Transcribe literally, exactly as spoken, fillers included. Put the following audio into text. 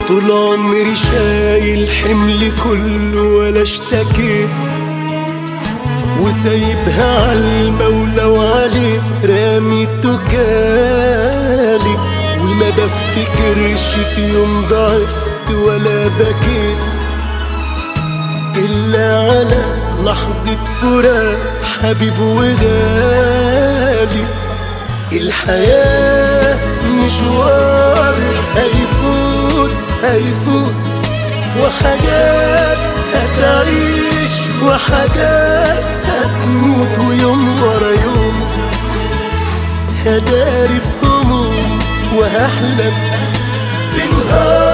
طول عمري شايل حملي كله ولا اشتكيت، وسايبها عالمولى وعليه رامي التكالي، وما بفتكرش في يوم ضعفت ولا بكيت إلا على لحظة فراق حبيب وغالي. الحياة مشوار هيفوت هيفوت، وحاجات هتعيش وحاجات هتموت، ويوم ورا يوم هداري في هموم وهحلم بنهار